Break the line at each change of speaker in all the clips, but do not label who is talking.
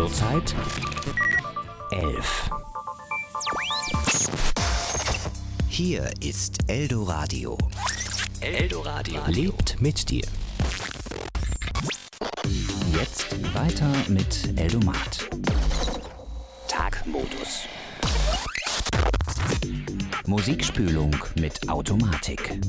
Zurzeit 11.
Hier ist Eldoradio.
Eldoradio lebt mit dir. Jetzt weiter mit Eldomat. Tagmodus. Musikspülung mit Automatik.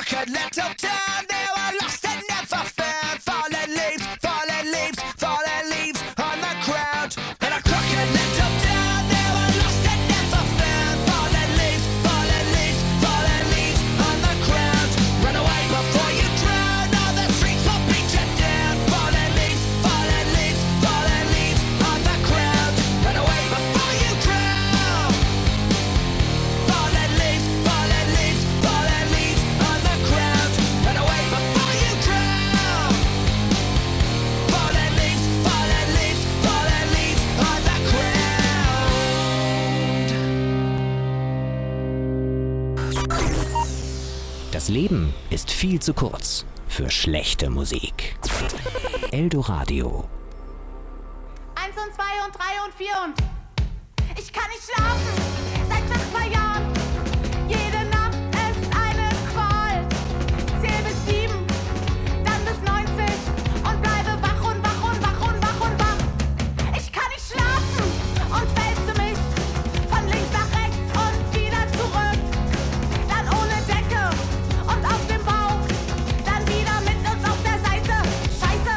crooked little town. They were lost and never found. Fallen leaves, fallen leaves, fallen leaves on the ground. In a crooked little town, they were lost and never found. Fallen leaves, fallen leaves, fallen leaves on the ground. Run away before you drown. All the streets will beat you down. Fallen leaves, fallen leaves, fallen leaves on the ground. Run away before you drown. Fallen leaves, fallen leaves, fallen leaves on the ground. Run away before you drown. Fallen leaves, fallen leaves, fallen leaves on the ground.
Das Leben ist viel zu kurz für schlechte Musik. Eldoradio.
1 und 2 und 3 und 4 und ich kann nicht schlafen seit fast 2 Jahren. Jede Nacht ist eine Qual. Zähl bis 7, dann bis 90 und bleibe wach und wach und wach und wach und wach. Ich kann nicht schlafen und wälze mich von links nach rechts und wieder zurück. Dann ohne Decke und auf dem Bauch, dann wieder mit uns auf der Seite. Scheiße.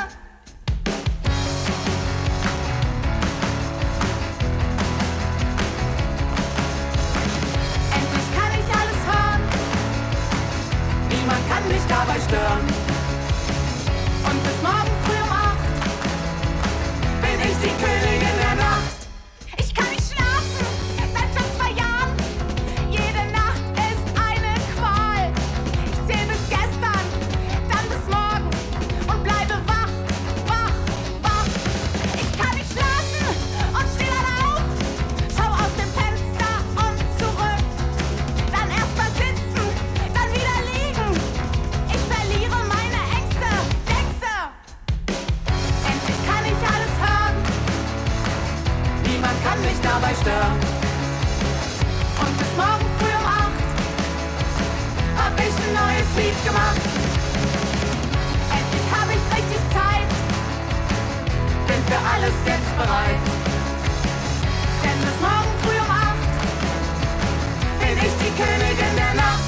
Endlich kann ich alles hören. Niemand kann mich dabei stören. Und bis morgen früh um 8 bin ich die Königin der Nacht. Ich kann nicht schlafen seit schon 2 Jahren. Jede Nacht ist eine Qual. Ich zähl bis gestern, dann bis morgen und bleibe wach, wach, wach. Ich kann nicht schlafen und steh dann auf. Schau aus dem Fenster und zurück. Dann erst mal sitzen, dann wieder liegen. Ich verliere meine Ängste, Texte. Endlich kann ich alles hören. Niemand kann mich dabei stören. Und bis morgen früh um 8 hab ich ein neues Lied gemacht. Endlich hab ich richtig Zeit. Bin für alles jetzt bereit. Denn bis morgen früh um 8 bin ich die Königin der Nacht.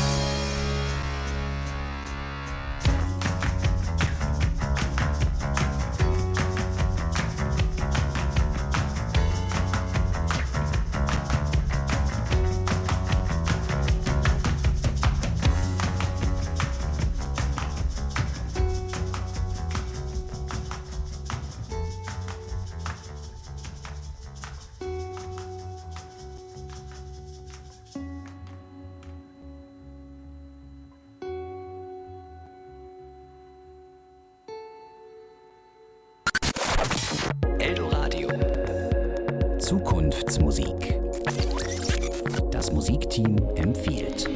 Eldoradio. Zukunftsmusik. Das Musikteam empfiehlt.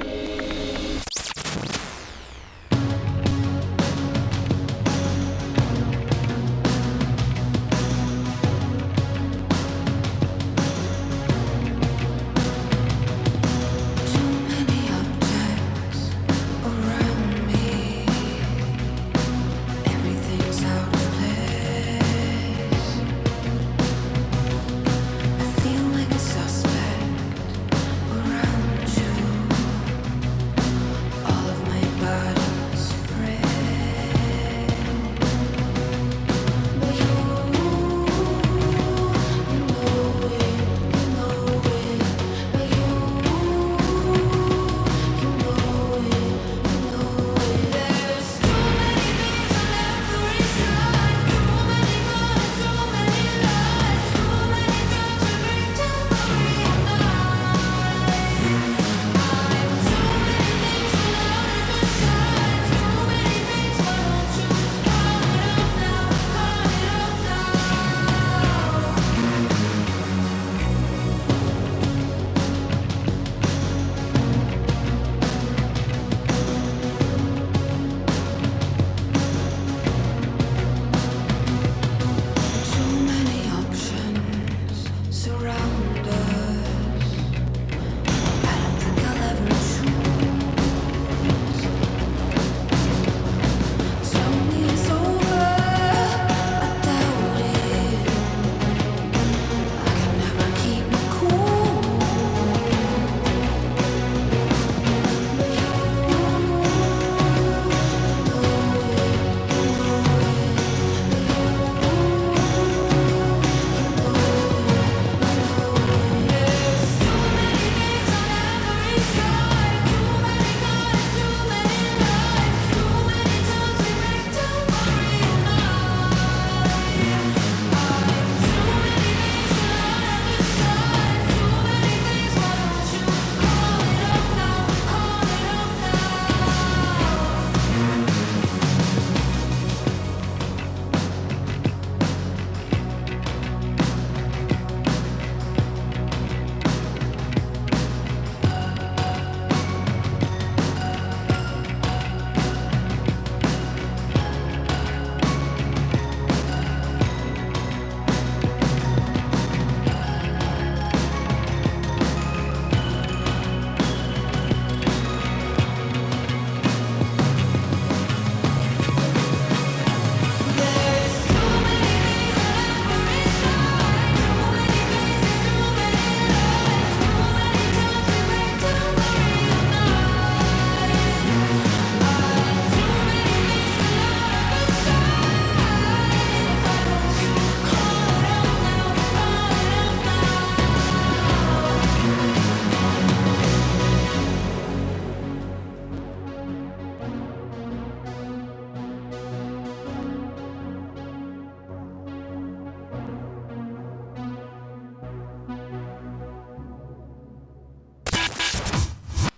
Suspect around you.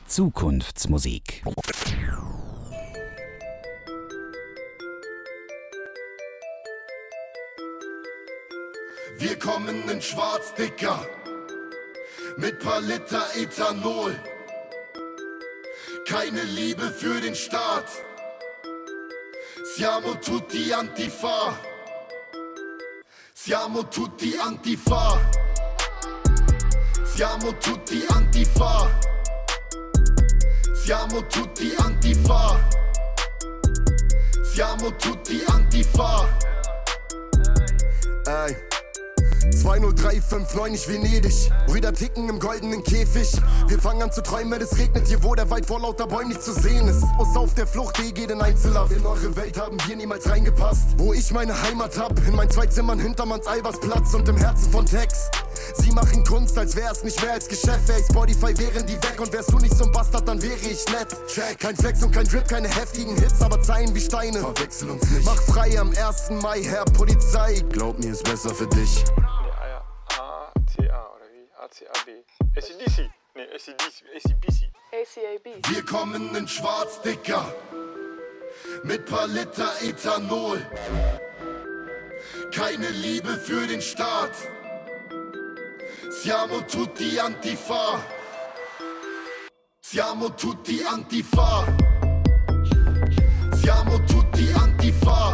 Zukunftsmusik.
Wir kommen in schwarz, Dicker, mit paar Liter Ethanol. Keine Liebe für den Staat. Siamo tutti Antifa. Siamo tutti Antifa. Siamo tutti Antifa. Siamo tutti Antifa. Siamo tutti Antifa. Ey. 20359, ich Venedig. Brüder ticken im goldenen Käfig. Wir fangen an zu träumen, wenn es regnet hier, wo der Wald vor lauter Bäumen nicht zu sehen ist. Muss auf der Flucht, geht in Einzelhaft. In eure Welt haben wir niemals reingepasst. Wo ich meine Heimat hab, in mein 2 Zimmern hinterm Hans-Albers-Platz und im Herzen von Tex. Sie machen Kunst, als wär's nicht mehr als Geschäft. Wär ich Spotify, wären die weg. Und wärst du nicht so ein Bastard, dann wäre ich nett. Check. Kein Flex und kein Drip, keine heftigen Hits, aber Zeilen wie Steine. Verwechsel uns nicht. Mach frei am 1. Mai, Herr Polizei. Glaub mir, ist besser für dich. ACAB. ACDC. Nee, ACDC. ACAB. Wir kommen in schwarz, Dicker, mit paar Liter Ethanol. Keine Liebe für den Staat. Siamo tutti Antifa. Siamo tutti Antifa. Siamo tutti Antifa.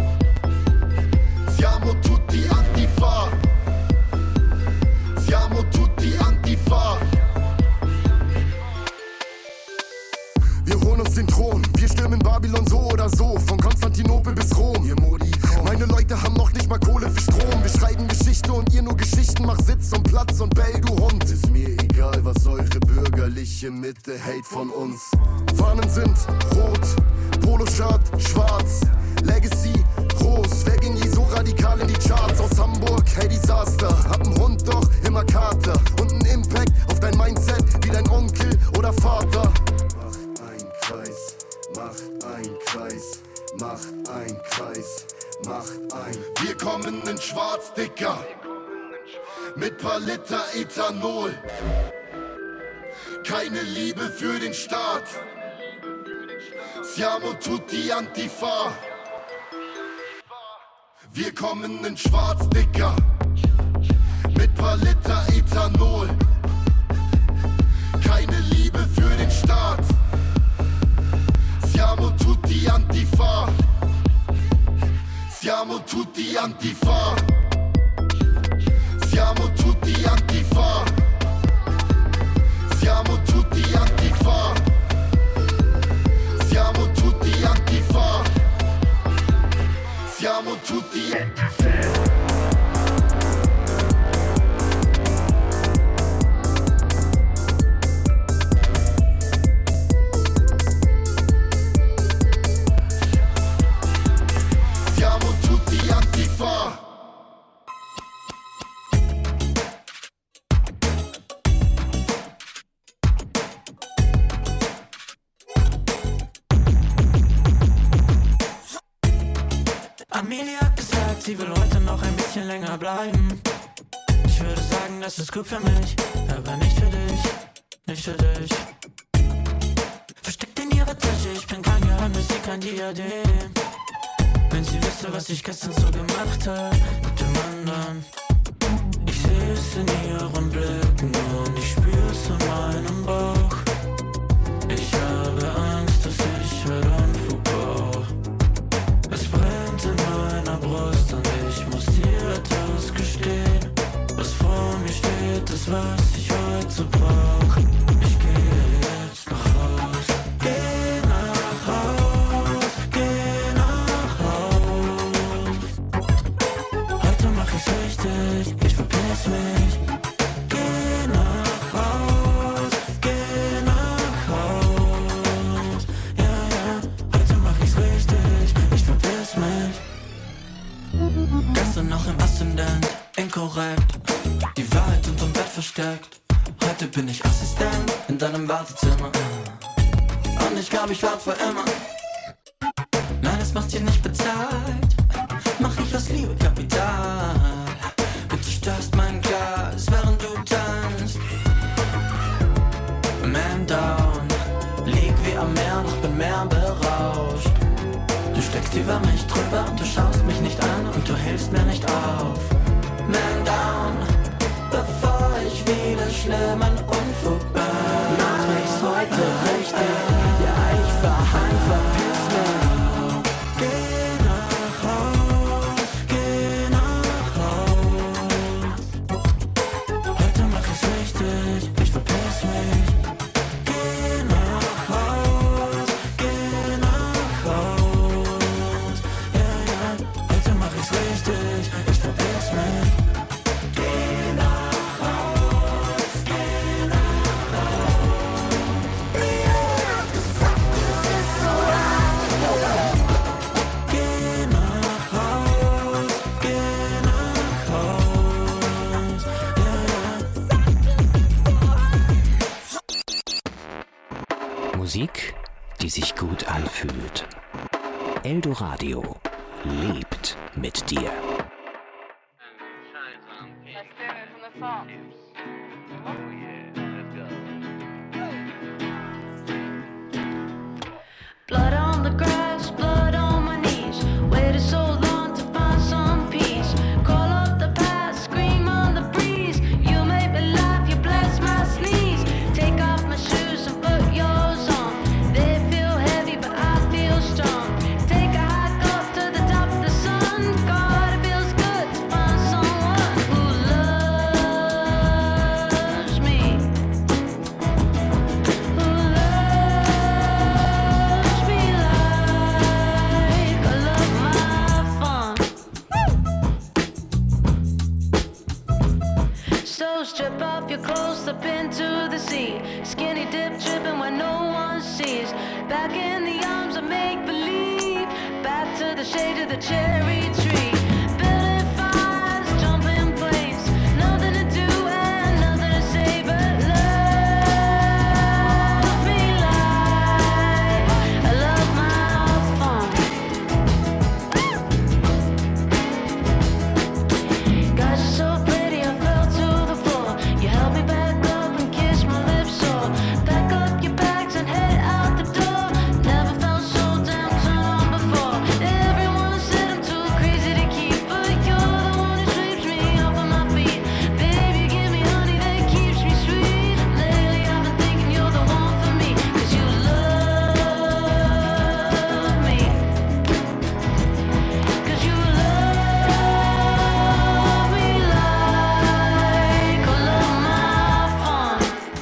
Siamo tutti Antifa. Siamo tutti Antifa. Wir holen uns den Thron, wir stürmen Babylon so oder so, von Konstantinopel bis Rom. Meine Leute haben noch nicht mal Kohle für Strom. Wir schreiben Geschichte und ihr nur Geschichten. Mach Sitz und Platz und bell, du Hund. Ist mir egal, was eure bürgerliche Mitte hält von uns. Fahnen sind rot, Poloshirt schwarz, Legacy groß. Wer ging je so radikal in die Charts? Aus Hamburg, hey Desaster. Hab einen Hund, doch immer Kater. Und einen Impact auf dein Mindset wie dein Onkel oder Vater. Macht ein Kreis, macht ein Kreis, macht ein Kreis, macht ein. Wir kommen in schwarz, Dicker, mit paar Liter Ethanol. Keine Liebe für den Staat. Siamo tutti Antifa. Wir kommen in schwarz, Dicker, mit paar Liter Ethanol. Keine Liebe für den Staat. Siamo tutti Antifa. Siamo tutti Antifa. Siamo tutti Antifa. Siamo tutti Antifa. Siamo tutti Antifa. Siamo tutti Antifa. Siamo tutti Antifa.
Amelia hat gesagt, sie will heute noch ein bisschen länger bleiben. Ich würde sagen, das ist gut für mich, aber nicht für dich, nicht für dich. Versteckt in ihrer Tasche, ich bin kein Geheimnis, sie kein Diadem. Wenn sie wüsste, was ich gestern so gemacht hab mit dem anderen. Ich sehe es in ihren Blicken und ich spür's in meinem Bauch. Ich habe Angst, dass ich heute Unfug baue. Es brennt in meiner Brust und ich muss dir etwas gestehen. Was vor mir steht, ist was ich heute so brauch. Ich gehe jetzt nach Haus. Geh nach Haus, geh nach Haus. Heute mach ich's richtig, ich verpiss mich. Geh nach Haus, geh nach Haus. Ja, ja, heute mach ich's richtig, ich verpiss mich. Gestern noch im Aszendent, inkorrekt. Die Wahrheit unterm Bett versteckt. Heute bin ich Assistent in deinem Wartezimmer. Und ich glaub, ich wart für immer. Nein, es macht dir nicht bezahlt. Mach ich aus Liebe Kapital. Bitte störst mein Glas, während du tanzt. Man down. Rausch. Du steckst über mich drüber und du schaust mich nicht an und du hilfst mir nicht auf. Man down, bevor ich wieder schlimmen Unfug bin. Mach ich's heute richtig, ja ich verheim, verpiss mich. Geh nach Haus, geh nach Haus. Heute mach ich's richtig, ich verpiss mich. Geh nach Haus, geh nach Haus. Ja, ja, heute mach ich's richtig, ich verpiss mich. Geh nach Haus, geh nach Haus. Geh nach Haus, geh nach Haus. Ja, ja.
Musik, die sich gut anfühlt. Eldoradio lebt mit dir.
Blood on the grass, blood on my knees. Waited so long to find some peace. Call up the past, scream on the breeze. You make me laugh, you bless my sneeze. Take off my shoes and put yours on. They feel heavy, but I feel strong. Take a hike up to the top of the sun. God, it feels good to find someone who loves me. Who loves me like I love my fun. So strip off your clothes, slip into the sea. Skinny dip tripping when no one sees. Back in the arms of make-believe. Back to the shade of the cherry tree. Building fires, jumping planes. Nothing to do and nothing to say but love me like I love my fun. Guys, you're so pretty, I fell to the floor. You held me back up and kissed my lips sore. Pack up your bags and head out the door. Never felt so damn turned on before. Everyone said I'm too crazy to keep, but you're the one who sweeps me off of my feet. Baby, you give me honey that keeps me sweet. Lately I've been thinking you're the one for me, 'cause you love me. 'Cause you love me like I love my fun.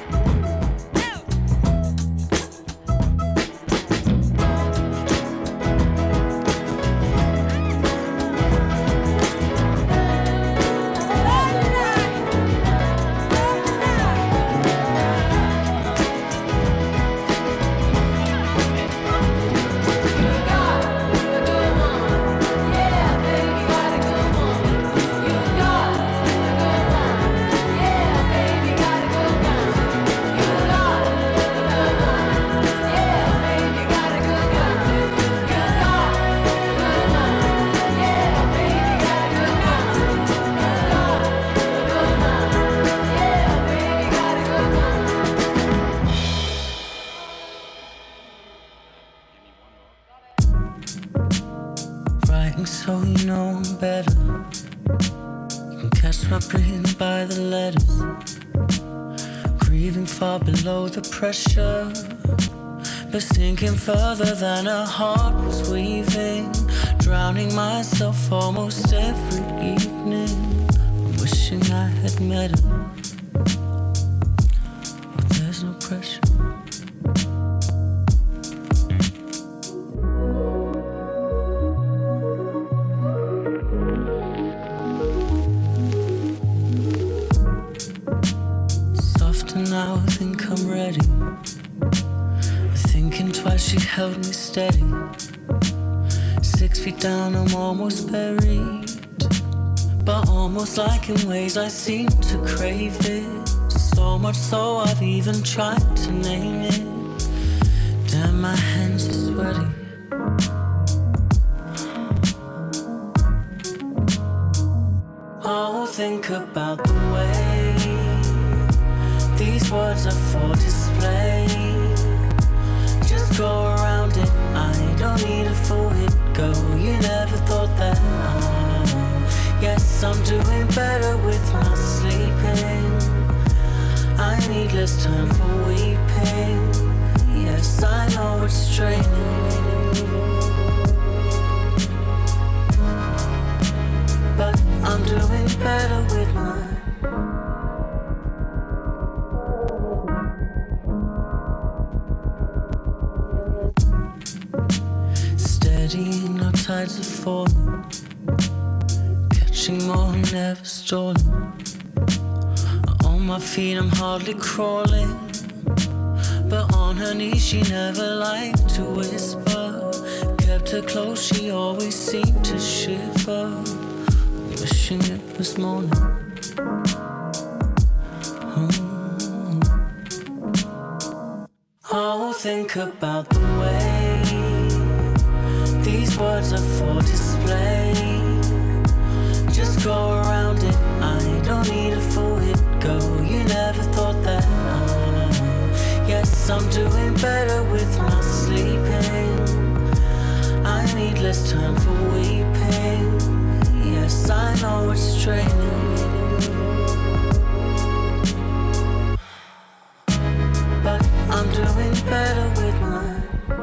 Writing so you know I'm better. You can catch my breathing by the letters. Grieving far below the pressure, but sinking further than a heart was weaving. Drowning myself almost every evening. I'm wishing I had met her, but there's no pressure. Softer now, I think I'm ready. Thinking twice, she held me steady. 6 feet down, I'm almost buried, but almost like in ways I seem to crave it. So much so I've even tried to name it. Damn, my hands are sweaty. Oh, think about the way these words are for display. Just go around it, I Steady, no tides are falling. Catching more, never stolen. On my feet, I'm hardly crawling. But on her knees, she never liked to whisper. Kept her close, she always seemed to shiver. Wishing it was morning. Oh, think about the way these words are for display. Just go around it, I don't need a full hit go. You never thought that yes, I'm doing better with my sleeping. I need less time for weeping. Yes, I know it's draining, but I'm doing better with mine.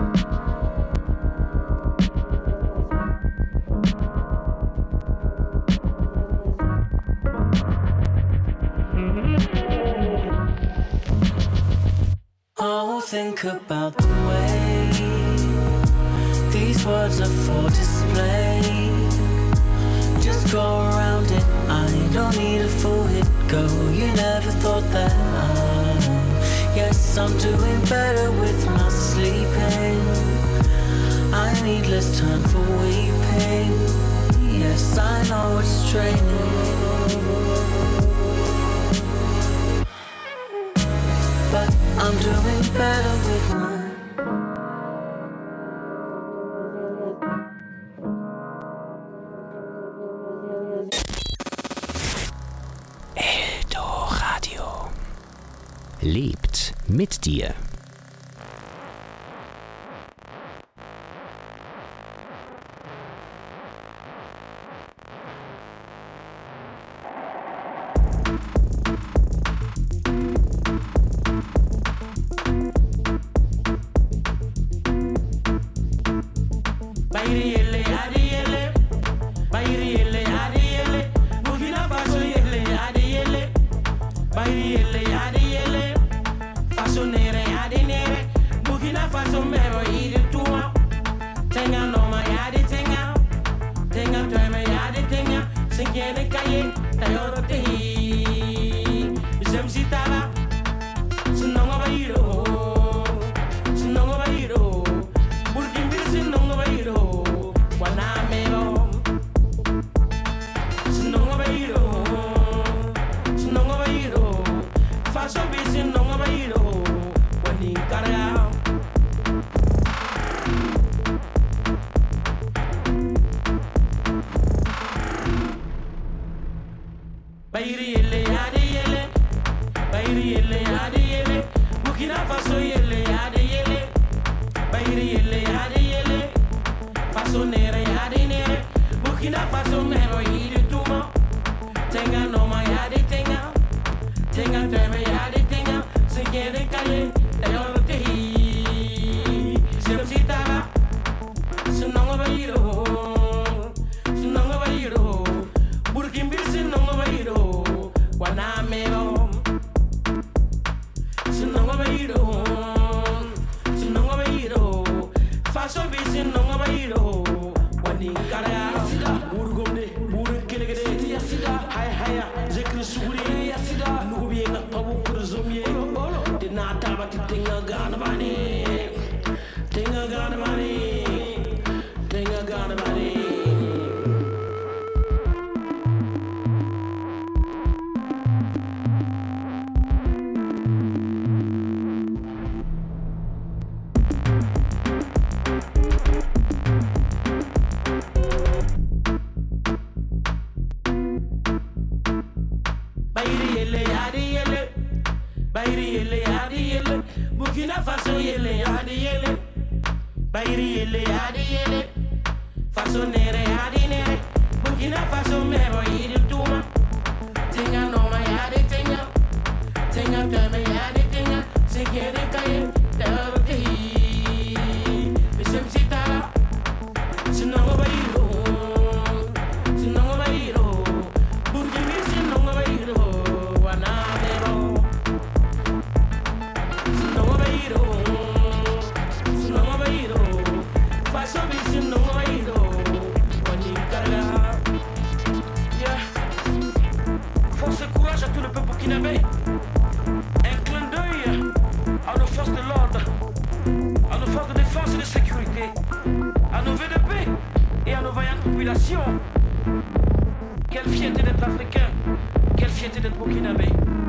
Oh, think about the way these words are for display. Just go around it, I don't need a full hit go. You never thought that yes, I'm doing better with my sleeping. I need less time for weeping. Yes, I know it's draining, but I'm doing better with mine.
Eldoradio lebt mit dir.
sin no oído. Oni carga. Yeah. Force et courage à tout le peuple burkinabé. Un clin d'œil à nos forces de l'ordre, à nos forces de défense et de sécurité, à nos VDP et à nos vaillantes populations. Quelle fierté d'être africain, quelle fierté d'être burkinabé.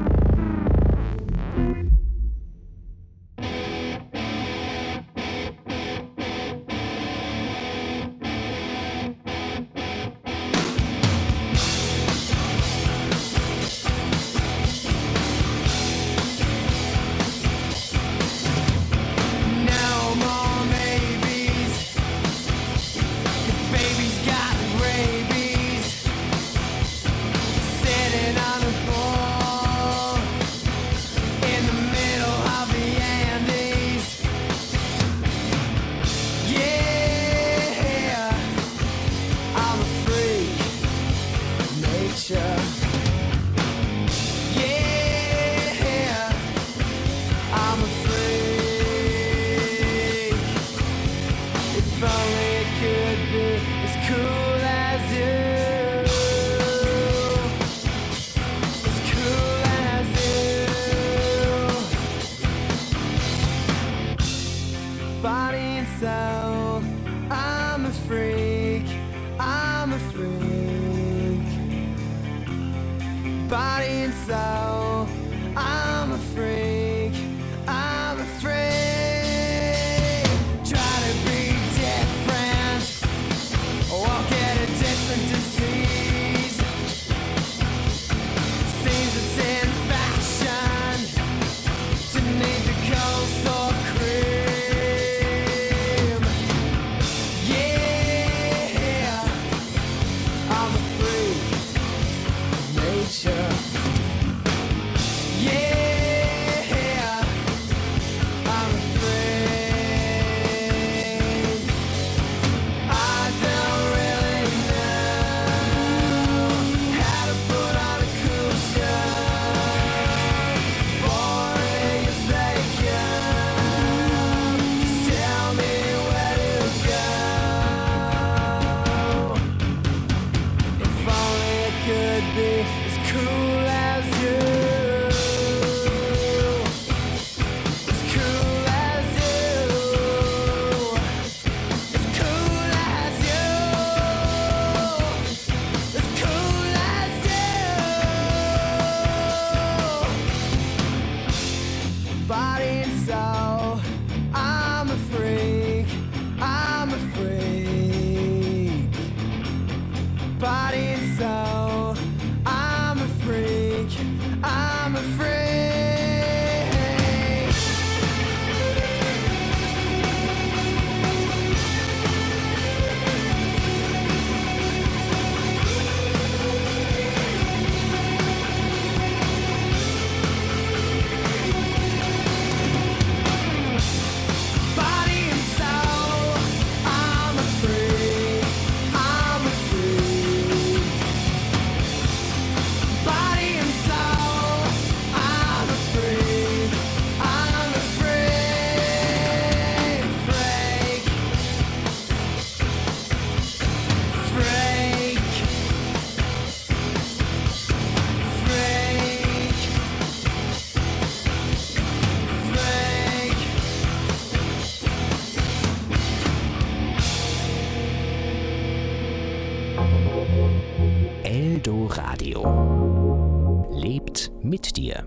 Eldoradio. Lebt mit dir.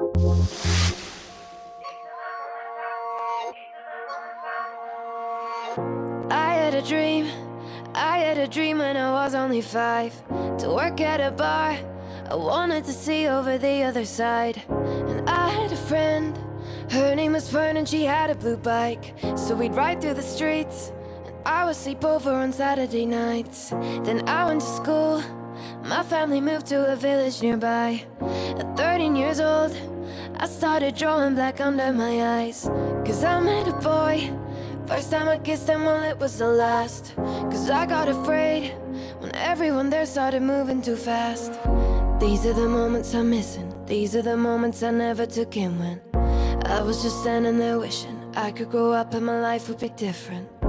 I had a dream when I was only 5, to work at a bar. I wanted to see over the other side. And I had a friend, her name was Fern, and she had a blue bike. So we'd ride through the streets, and I would sleep over on Saturday nights. Then I went to school, my family moved to a village nearby. At 13 years old, I started drawing black under my eyes. Cause I met a boy, first time I kissed him, well it was the last. Cause I got afraid when everyone there started moving too fast. These are the moments I'm missing, these are the moments I never took in when I was just standing there wishing I could grow up and my life would be different.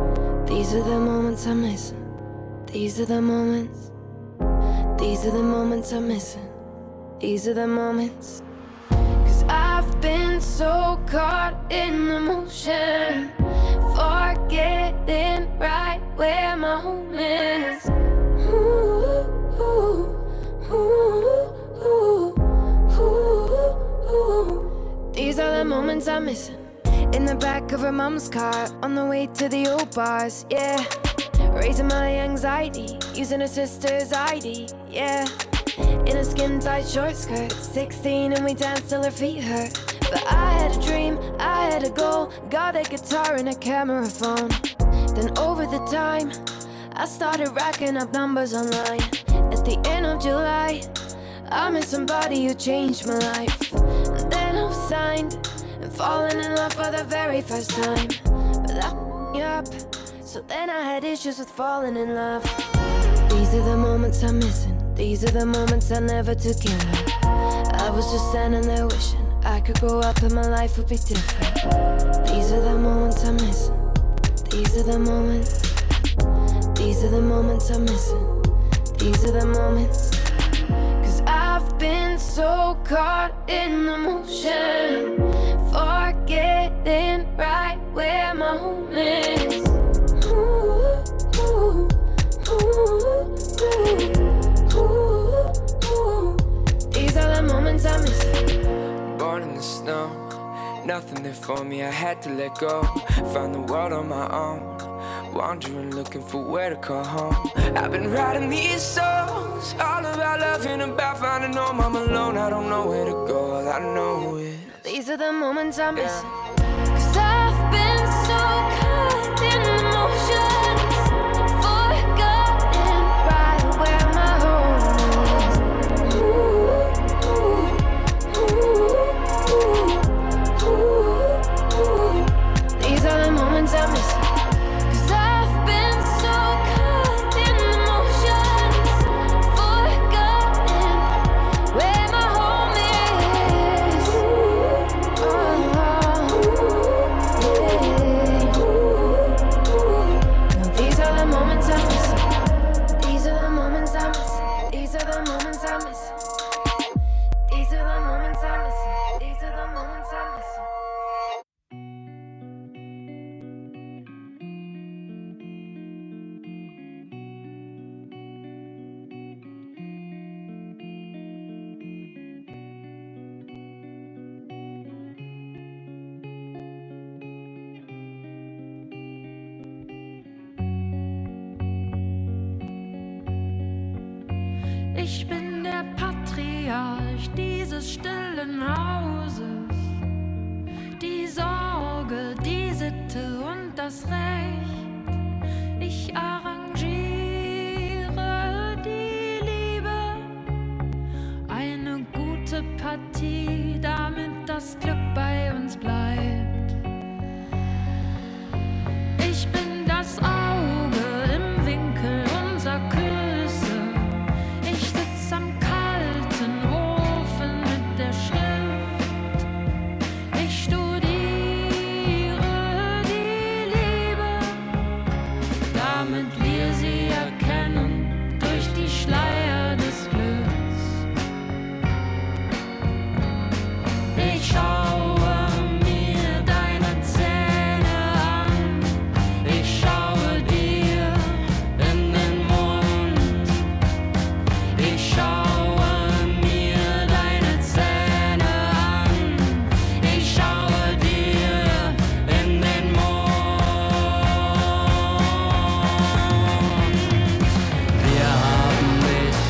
These are the moments I'm missing. These are the moments. These are the moments I'm missing. These are the moments. 'Cause I've been so caught in the motion, forgetting right where my home is. Ooh, ooh, ooh, ooh, ooh, ooh. These are the moments I'm missing. In the back of her mom's car, on the way to the old bars, yeah. Raising my anxiety, using her sister's ID, yeah. In a skin-tight short skirt, 16 and we danced till her feet hurt. But I had a dream, I had a goal, got a guitar and a camera phone. Then over the time, I started racking up numbers online. At the end of July, I met somebody who changed my life. And then I was signed and falling in love for the very first time. But that me up, so then I had issues with falling in love. These are the moments I'm missing. These are the moments I never took in. I was just standing there wishing I could grow up and my life would be different. These are the moments I'm missing. These are the moments. These are the moments I'm missing. These are the moments. 'Cause I've been so caught in the motion, forgetting right where my home is. Ooh, ooh, ooh, ooh, ooh, ooh. These are the moments I'm missing.
Born in the snow, nothing there for me, I had to let go. Found the world on my own, wandering, looking for where to call home. I've been writing these songs, all about love and about finding home. I'm alone, I don't know where to go, all I know is
these are the moments I'm missing. 'Cause I've been so caught in emotions, forgotten right where my home is. Ooh, ooh, ooh, ooh, ooh. These are the moments I'm missing. 'Cause I've been so caught in emotions, forgotten where my home is. Now these are the moments I'm missing. These are the moments I'm missing. These are the moments I'm missing. These are the moments I'm missing. These are the moments I'm missing.
Ich bin der Patriarch dieses stillen Hauses. Die Sorge, die Sitte und das Recht. Ich arrangiere die Liebe. Eine gute Partie, damit das Glück bei uns bleibt. Ich bin das Auge im Winkel unserer Küsse. Ich sitz am kalten Ofen mit der Schrift. Ich studiere die Liebe, damit wir sie erkennen durch die Schleier des Glücks. Ich schaue mir deine Zähne an. Ich schaue dir in den Mund. Ich schaue mir deine Zähne an. Ich schaue dir in den Mund. Wir haben nicht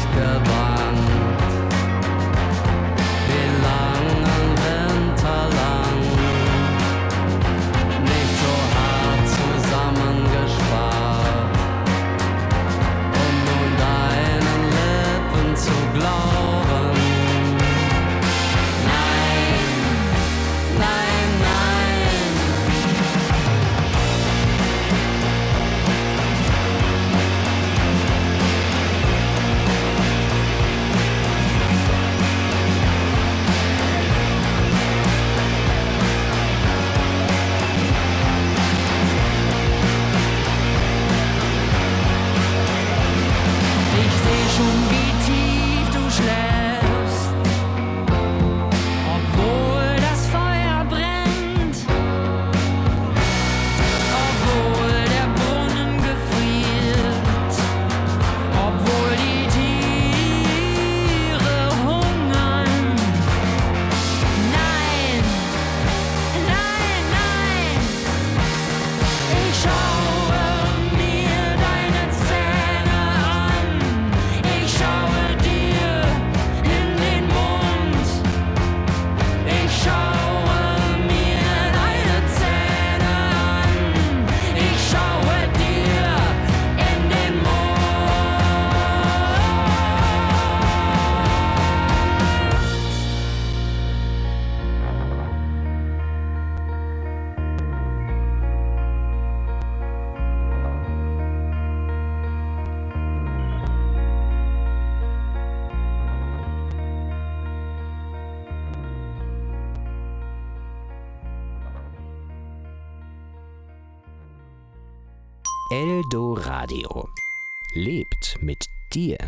Eldoradio. Lebt mit dir.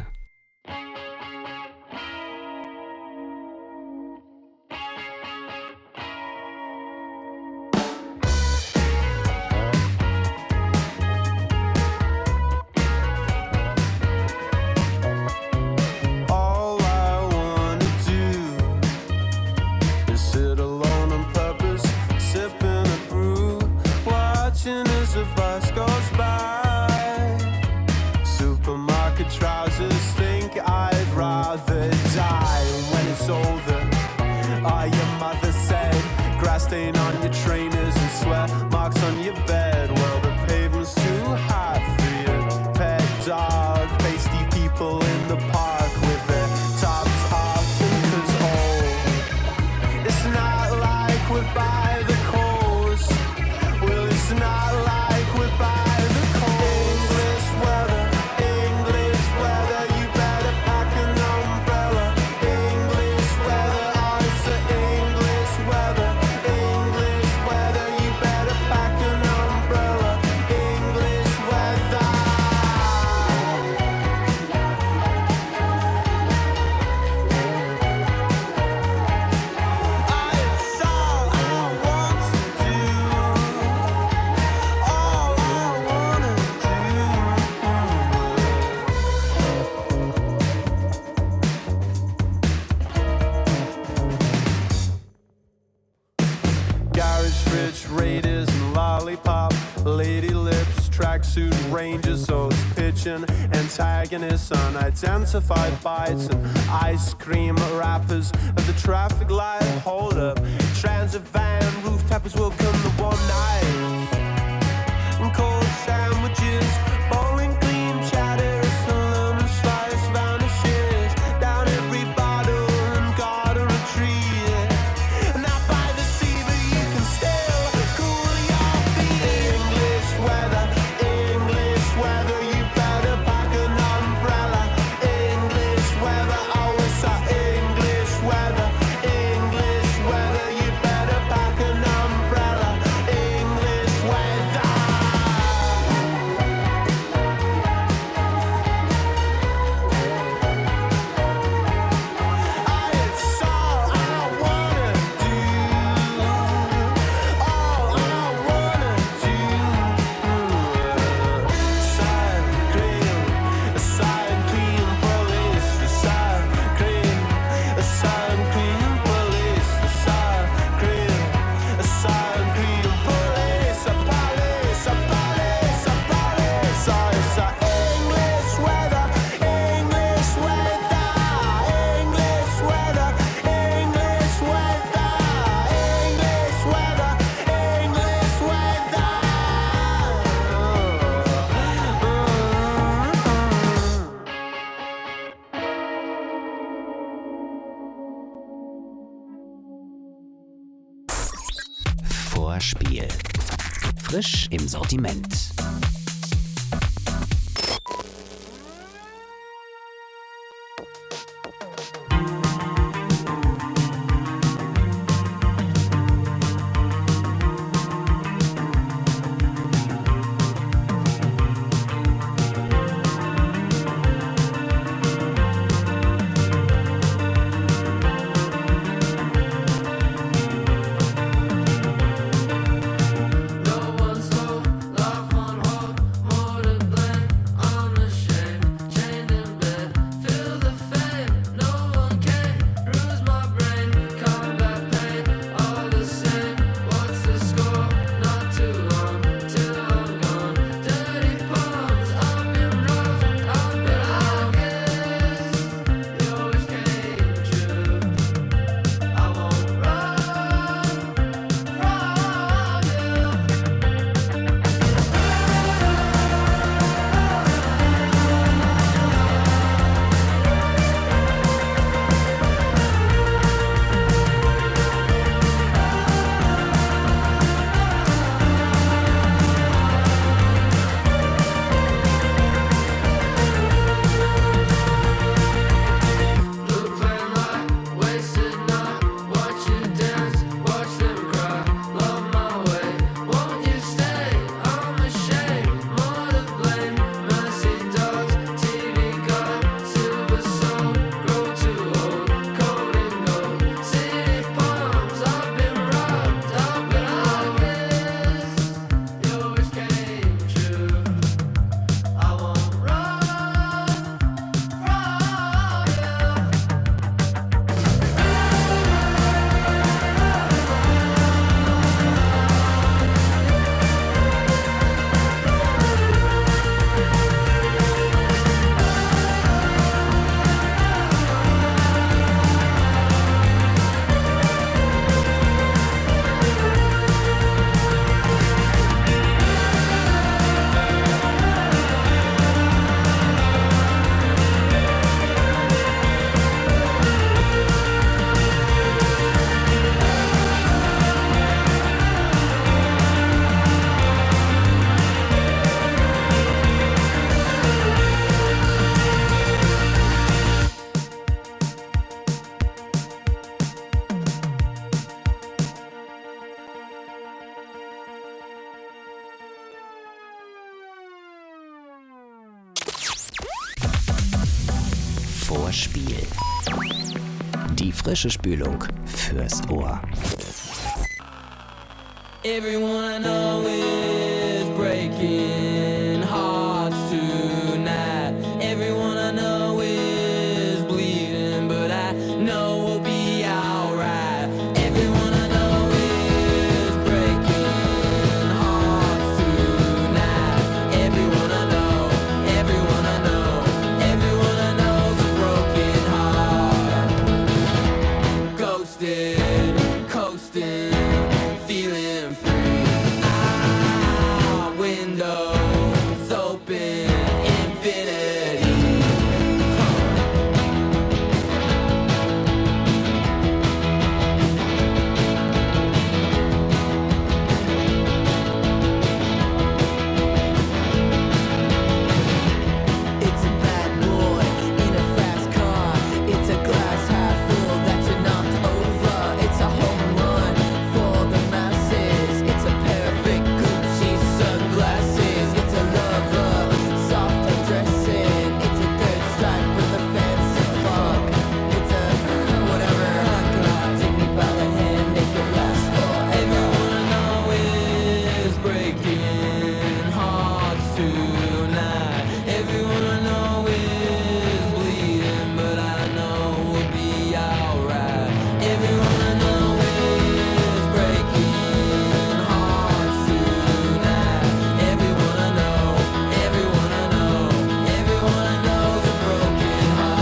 All I wanna do is sit alone on purpose, sipping a brew, watching as the bus goes by. Supermarket trousers, think I'd rather die when it's over. Your mother said, grass stain on your trainers and sweat marks on your bed. Well, the pavement's too hot for your pet dog. Pasty people in the park with their tops off. Cause it's not like we're by the coast. Well, it's not like we're by the coast. English weather, you better pack an umbrella. English weather, oh, it's the English weather, you better pack an umbrella. English weather. It's all I want to do. All I wanna do. Garage Rich Raiders and Lollipop, Lady Lips, tracksuit Rangers, so it's pitching antagonists, unidentified bites, and ice cream wrappers at the traffic light. Hold up, transit van, roof tappers will come the one night. And cold sandwiches, bowling clean chatter, lemon slice vanishes down every bottle and garden retreat. And out by the sea, but you can still cool your feet. English weather, you better pack an umbrella. English weather, oh, it's our English weather, you better pack an umbrella. English weather. It's all I wanna do. All I wanna do. Side cream police. Side cream police. Side cream police. A police. Oh, it's a English weather. English weather.
Vorspiel. Frisch im Sortiment.
No one's home, love on
vor Spiel. Die frische Spülung fürs Ohr.
Everyone I know is breaking hearts tonight. Everyone I know is bleeding, but I know we'll be alright. Everyone I know is breaking hearts tonight. Everyone I know, everyone I know, everyone I know's a broken heart. Ghosted, coasting, feeling free. Windows open, infinity. It's a bad boy in a fast car. It's a glass half full that you knocked over. It's a home run for the masses. It's a perfect Gucci sunglasses. It's a lover, soft undressing. It's a third strike with a fancy fuck. It's a whatever. Take me by the hand, make it last forever. Everyone I know is breaking hearts tonight. Everyone I know is bleeding, but I know we'll be alright. Everyone I know is breaking hearts tonight. Everyone I know, everyone I know, everyone I know's a broken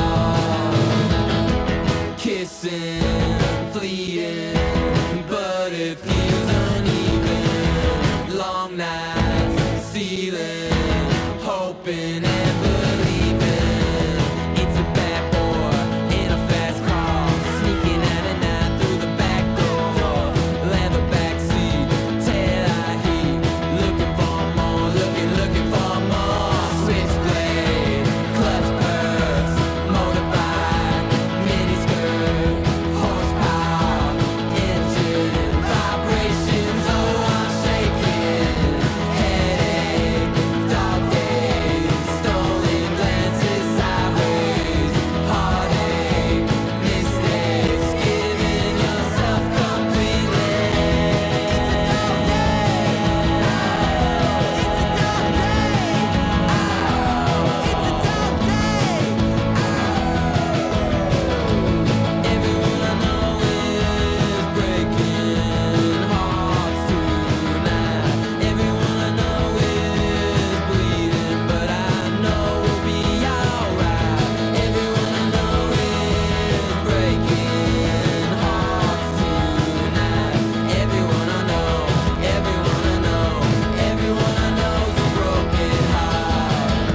heart. Kissing, fleeting, but it feels uneven. Long nights, ceiling, hoping and believing. It's a bad boy in a fast car, sneaking out at night through the back door. Leather backseat, tail heat, looking for more, looking for more. Switchblade, clutch perks, motorbike, miniskirt, horsepower, engine, vibrations. Oh, I'm shaking. Headache, dog days, stolen glances sideways, heartache, mistakes, giving yourself completely. Everyone I know is breaking hearts tonight. Everyone I know is bleeding, but I know we'll be alright. Everyone I know is breaking hearts tonight. Everyone I know, everyone I know, everyone I know's a broken heart.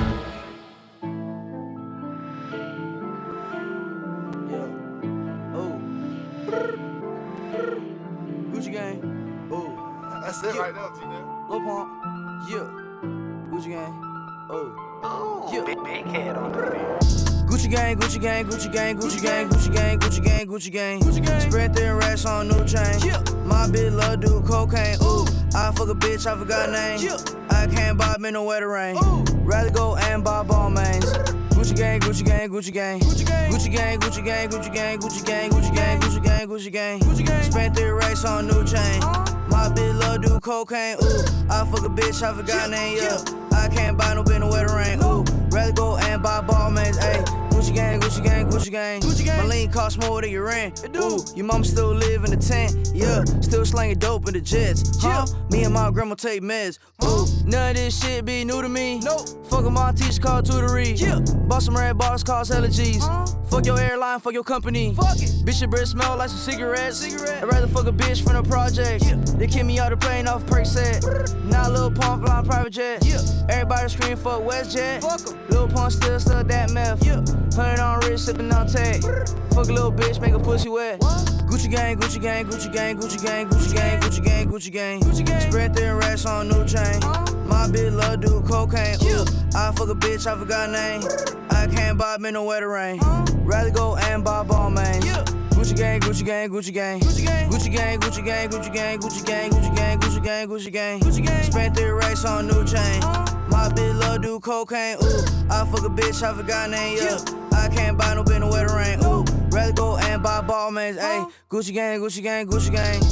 Gucci gang, oh.
That's it right now, T-Net.
Lil Pump, yeah. Gucci gang, oh. Yeah. Big head on the Gucci gang, Gucci gang, Gucci gang, Gucci gang, Gucci gang, Gucci gang, Gucci gang. Gucci gang. Spread thin racks on new chain. Yeah. My bitch love do cocaine. Ooh. I fuck a bitch, I forgot her name. Yeah. I can't buy me no wetter rain. Ooh. Rather go and buy ball mains. Gucci gang, Gucci gang, Gucci gang. Gucci gang, Gucci gang, Gucci gang, Gucci gang, Gucci gang, Gucci gang, Gucci gang, Gucci gang. Gucci gang. Spent 3 racks on new chain. My bitch love do cocaine. Ooh, I fuck a bitch, I forgot her name. Yeah, I can't buy no bitch no wetter rain. Ooh, rather go and buy ball mains. Ayy, Gucci gang, Gucci gang, Gucci gang. Gucci gang. My lean cost more than your rent. Ooh, your mom still live in the tent. Yeah, still slanging dope in the jets. Huh? Me and my grandma take meds. Ooh, none of this shit be new to me. Nope. Fuck with my teacher called tutory. Yeah. Bought some red bars, cost hella G's. Fuck your airline, fuck your company. Fuck it. Bitch, your breath smell like some cigarettes. I'd rather fuck a bitch from the project. Yeah. They kick me out the plane off Perk set. Now Lil Pump flying private jet. Yeah. Everybody scream fuck WestJet. Fuck em. Lil Pump still stuck that meth. Yeah. 100 on wrist, sippin' on tag. Fuck a little bitch, make a pussy wet. What? Gucci gang, Gucci gang, Gucci gang, Gucci gang, Gucci gang, Gucci gang, Gucci gang. Gucci gang. Spread thin racks on new chain. My bitch love do cocaine. Ooh, I fuck a bitch, I forgot her name. I can't buy me no wetter rain. Rather go and buy ball mains. Gucci gang, Gucci gang, Gucci gang, Gucci gang, Gucci gang, Gucci gang, Gucci gang, Gucci gang, Gucci gang, Gucci gang, Gucci gang, Gucci gang. Spent 3 racks on new chain. My bitch love do cocaine. Ooh, I fuck a bitch, I forgot her name. Yeah,
I can't buy no bin with a rain. Ooh, rather go and buy ball mains. Ayy, Gucci gang, Gucci gang, Gucci gang.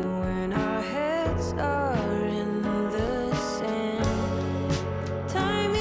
Time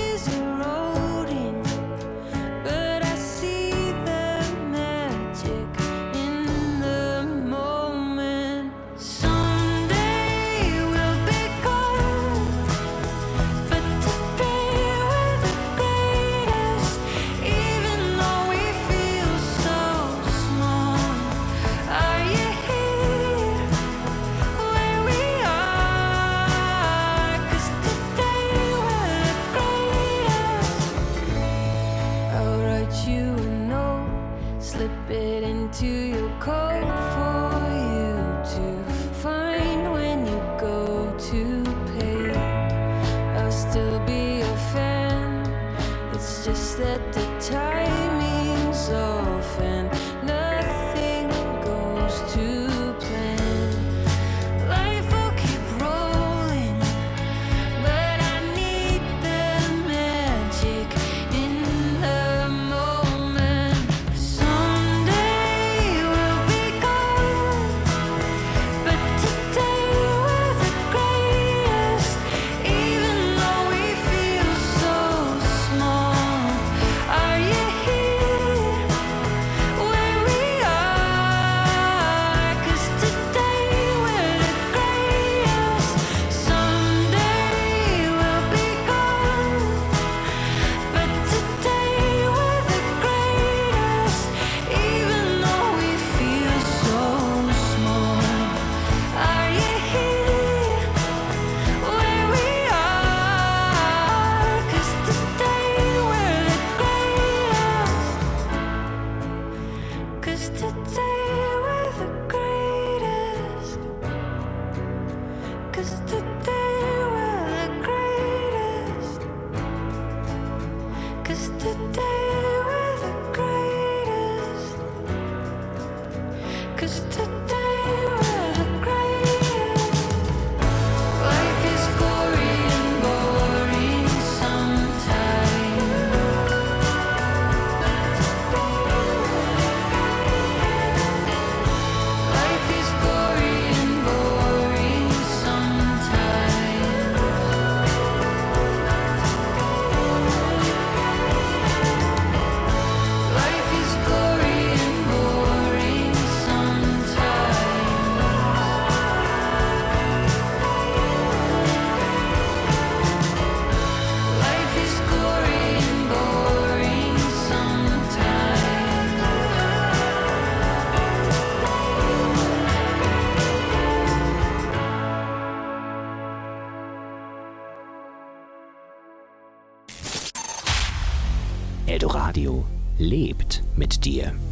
Eldoradio lebt mit dir.